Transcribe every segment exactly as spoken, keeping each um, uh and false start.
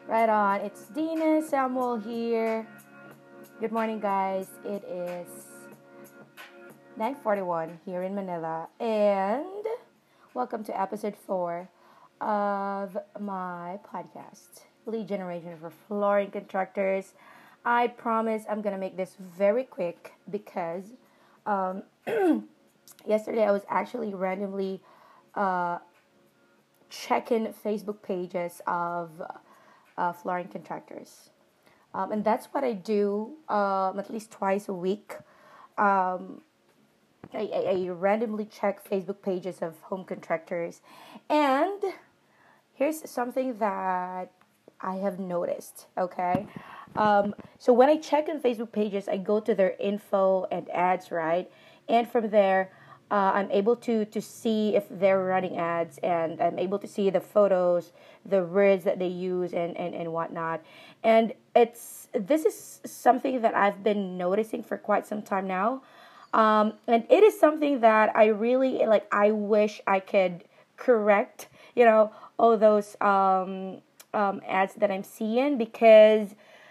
Right on. It's Dina Samuel here. Good morning, guys. It is nine forty-one here in Manila, and welcome to episode four of my podcast, Lead Generation for Flooring Contractors. I promise I'm gonna make this very quick because um, yesterday I was actually randomly uh, checking Facebook pages of uh, flooring contractors. Um, and that's what I do um, at least twice a week. Um, I, I, I randomly check Facebook pages of home contractors. And here's something that I have noticed, okay? Um, so when I check on Facebook pages, I go to their info and ads, right? And from there, uh, I'm able to, to see if they're running ads, and I'm able to see the photos, the words that they use, and, and, and whatnot. And it's this is something that I've been noticing for quite some time now. Um, and it is something that I really like. I wish I could correct, you know, all those um, um, ads that I'm seeing, because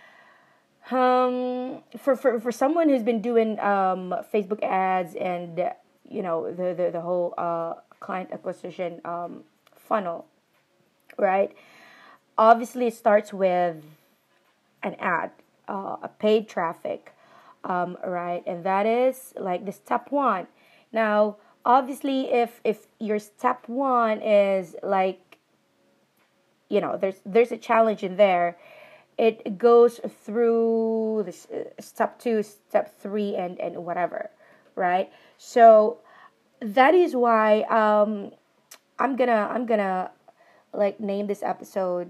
um, for, for, for someone who's been doing um, Facebook ads and, you know, the, the, the whole uh, client acquisition um, funnel, right? Obviously, it starts with an ad, uh, a paid traffic, um, right? And that is like the step one. Now, obviously, if if your step one is like, you know, there's there's a challenge in there, it goes through this uh, step two, step three, and and whatever, right? So that is why um, I'm gonna I'm gonna like name this episode.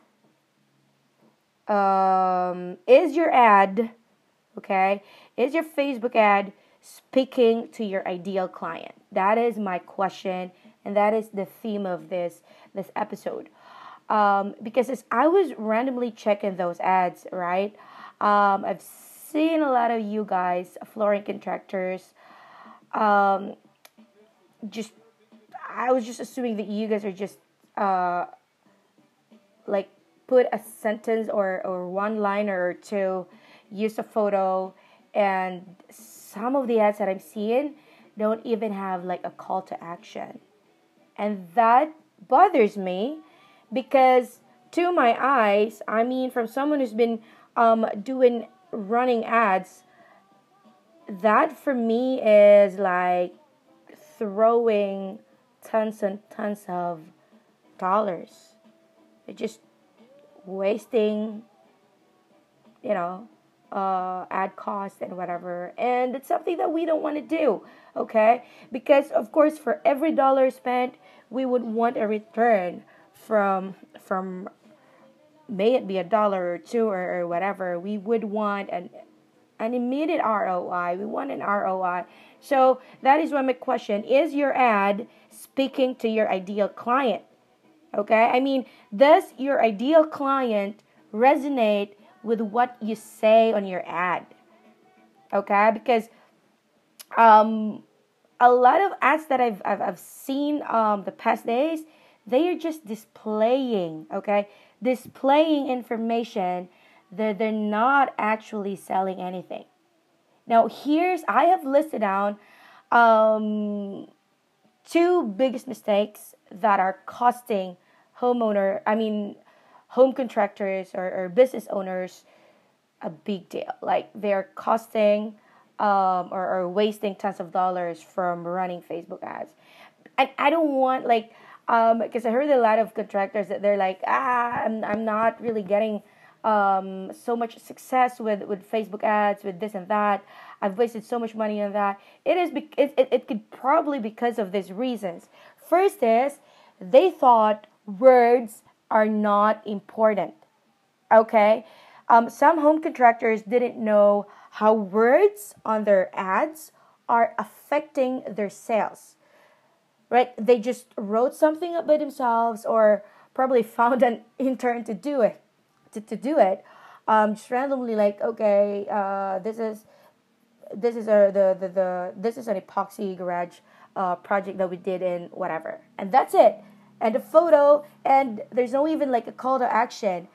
Um, is your ad, okay? Is your Facebook ad speaking to your ideal client? That is my question, and that is the theme of this this episode. Um, because as I was randomly checking those ads, right? Um, I've seen a lot of you guys, flooring contractors, um, just I was just assuming that you guys are just uh, like put a sentence or, or one liner or two, use a photo, and some of the ads that I'm seeing don't even have like a call to action. And that bothers me because to my eyes, I mean, from someone who's been um, doing running ads, that for me is like throwing tons and tons of dollars. It just wasting, you know, uh, ad costs and whatever. And it's something that we don't want to do, okay? Because, of course, for every dollar spent, we would want a return from, from may it be a dollar or two or, or whatever. We would want an, an immediate R O I. We want an R O I. So that is why my question, is your ad speaking to your ideal client? Okay, I mean, does your ideal client resonate with what you say on your ad? Okay, because um, a lot of ads that I've I've, I've seen um, the past days, they are just displaying, okay, displaying information that they're not actually selling anything. Now, here's I have listed down um, two biggest mistakes that are costing homeowner, I mean, home contractors or, or business owners a big deal. Like they're costing um, or, or wasting tons of dollars from running Facebook ads. And I don't want like, um, because I heard a lot of contractors that they're like, ah, I'm, I'm not really getting um, so much success with, with Facebook ads, with this and that. I've wasted so much money on that. It is be- it, it, it could probably because of these reasons. First is they thought words are not important. Okay? Um, some home contractors didn't know how words on their ads are affecting their sales. Right? They just wrote something up by themselves or probably found an intern to do it. To, to do it. Um, just randomly like, okay, uh, this is this is a the, the, the this is an epoxy garage uh, project that we did in whatever, and that's it, and a photo, and there's no even like a call to action.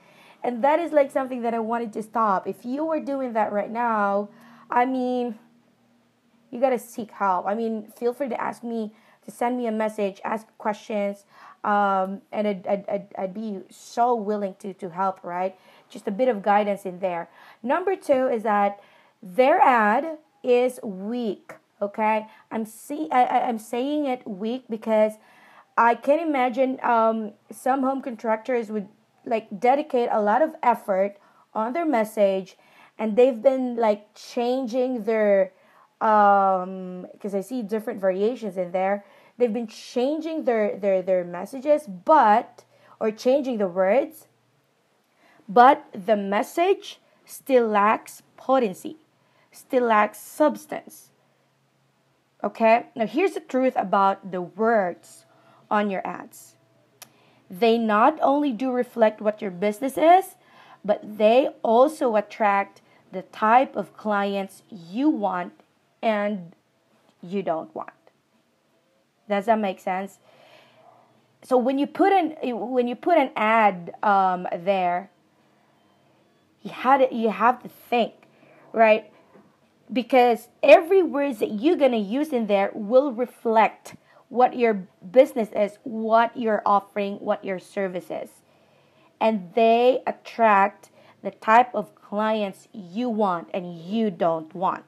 And that is like something that I wanted to stop. If you were doing that right now, I mean, you got to seek help. I mean, feel free to ask me, to send me a message, ask questions, um, and I'd, I'd, I'd, I'd be so willing to, to help, right? Just a bit of guidance in there. Number two is that their ad is weak, okay? I'm see I, I- I'm saying it weak because I can imagine um, some home contractors would like dedicate a lot of effort on their message, and they've been like changing their um because I see different variations in there. They've been changing their their their messages, but or changing the words, but the message still lacks potency, still lacks substance. Okay? Now here's the truth about the words on your ads. They not only do reflect what your business is, but they also attract the type of clients you want and you don't want. Does that make sense? So when you put an when you put an ad um, there, you had you have to think, right? Because every words that you're gonna use in there will reflect what your business is, what you're offering, what your service is, and they attract the type of clients you want and you don't want.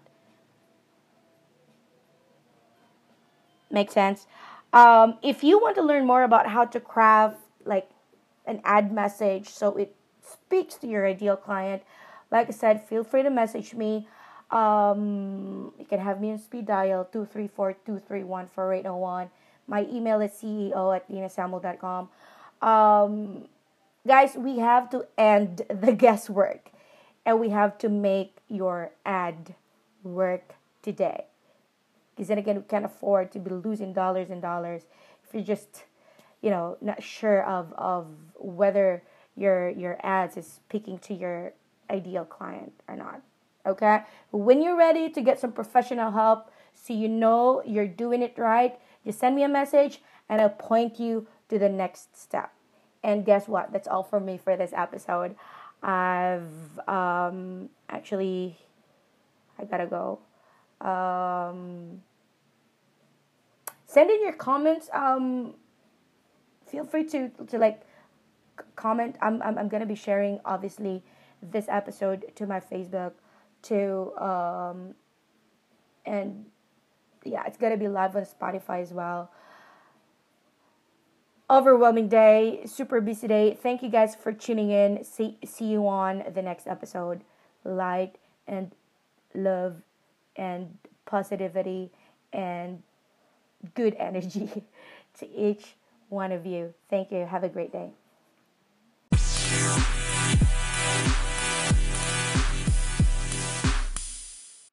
Make sense? Um, if you want to learn more about how to craft like an ad message so it speaks to your ideal client, like I said, feel free to message me. Um, you can have me on speed dial two three four, two three one, four eight zero one. My email is C E O at dina samuel dot com. Um, guys, we have to end the guesswork and we have to make your ad work today. Because then again, we can't afford to be losing dollars and dollars if you're just, you know, not sure of, of whether your your ads is speaking to your ideal client or not. Okay? When you're ready to get some professional help, so you know you're doing it right, just send me a message and I'll point you to the next step. And guess what? That's all for me for this episode. I've um, actually, I gotta go. Um, send in your comments. Um, feel free to to like comment. I'm I'm I'm gonna be sharing obviously this episode to my Facebook, to um, and yeah, it's gonna be live on Spotify as well. Overwhelming day, super busy day. Thank you guys for tuning in. See see you on the next episode. Light and love and positivity and good energy to each one of you. Thank you. Have a great day.